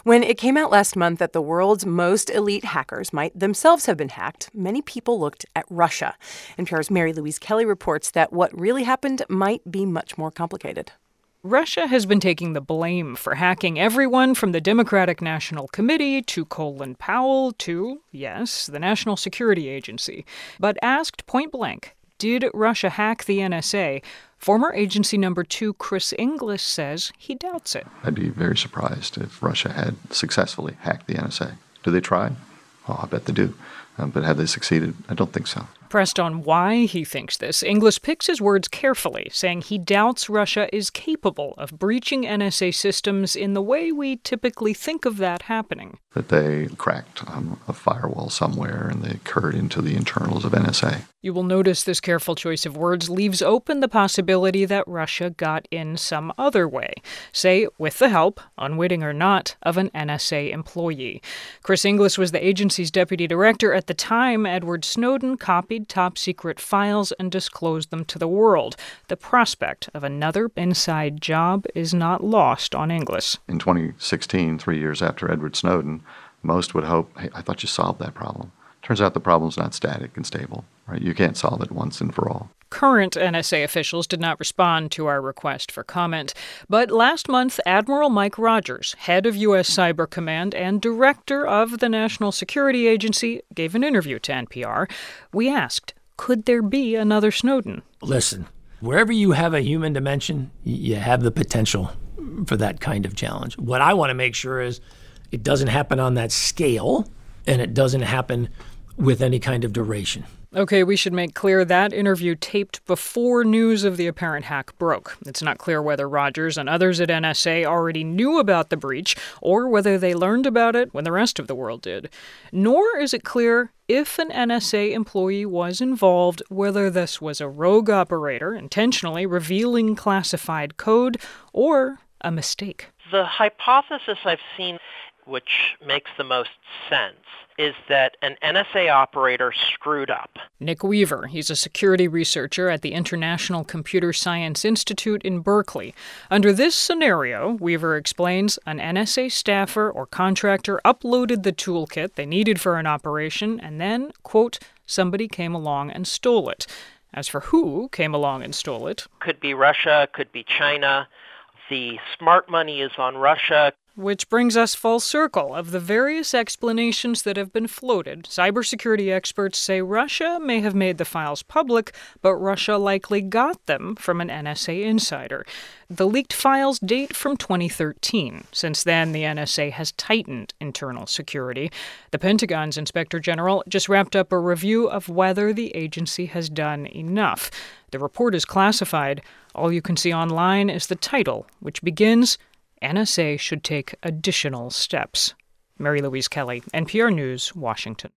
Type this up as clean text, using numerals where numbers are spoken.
When it came out last month that the world's most elite hackers might themselves have been hacked, many people looked at Russia. NPR's Mary Louise Kelly reports that what really happened might be much more complicated. Russia has been taking the blame for hacking everyone from the Democratic National Committee to Colin Powell to, yes, the National Security Agency. But asked point blank, did Russia hack the NSA? Former Agency Number 2 Chris Inglis says he doubts it. I'd be very surprised if Russia had successfully hacked the NSA. Do they try? Oh, I bet they do. But have they succeeded? I don't think so. Pressed on why he thinks this, Inglis picks his words carefully, saying he doubts Russia is capable of breaching NSA systems in the way we typically think of that happening. That they cracked a firewall somewhere and they curd into the internals of NSA. You will notice this careful choice of words leaves open the possibility that Russia got in some other way, say with the help, unwitting or not, of an NSA employee. Chris Inglis was the agency's deputy director at the time Edward Snowden copied top-secret files and disclosed them to the world. The prospect of another inside job is not lost on Inglis. In 2016, 3 years after Edward Snowden, most would hope, hey, I thought you solved that problem. Turns out the problem's not static and stable, right? You can't solve it once and for all. Current NSA officials did not respond to our request for comment. But last month, Admiral Mike Rogers, head of U.S. Cyber Command and director of the National Security Agency, gave an interview to NPR. We asked, could there be another Snowden? Listen, wherever you have a human dimension, you have the potential for that kind of challenge. What I want to make sure is it doesn't happen on that scale, and it doesn't happen with any kind of duration. Okay, we should make clear that interview taped before news of the apparent hack broke. It's not clear whether Rogers and others at NSA already knew about the breach or whether they learned about it when the rest of the world did. Nor is it clear if an NSA employee was involved, whether this was a rogue operator intentionally revealing classified code or a mistake. The hypothesis I've seen, which makes the most sense, is that an NSA operator screwed up. Nick Weaver, he's a security researcher at the International Computer Science Institute in Berkeley. Under this scenario, Weaver explains, an NSA staffer or contractor uploaded the toolkit they needed for an operation and then, quote, somebody came along and stole it. As for who came along and stole it, could be Russia, could be China. The smart money is on Russia. Which brings us full circle. Of the various explanations that have been floated, cybersecurity experts say Russia may have made the files public, but Russia likely got them from an NSA insider. The leaked files date from 2013. Since then, the NSA has tightened internal security. The Pentagon's Inspector General just wrapped up a review of whether the agency has done enough. The report is classified. All you can see online is the title, which begins, NSA should take additional steps. Mary Louise Kelly, NPR News, Washington.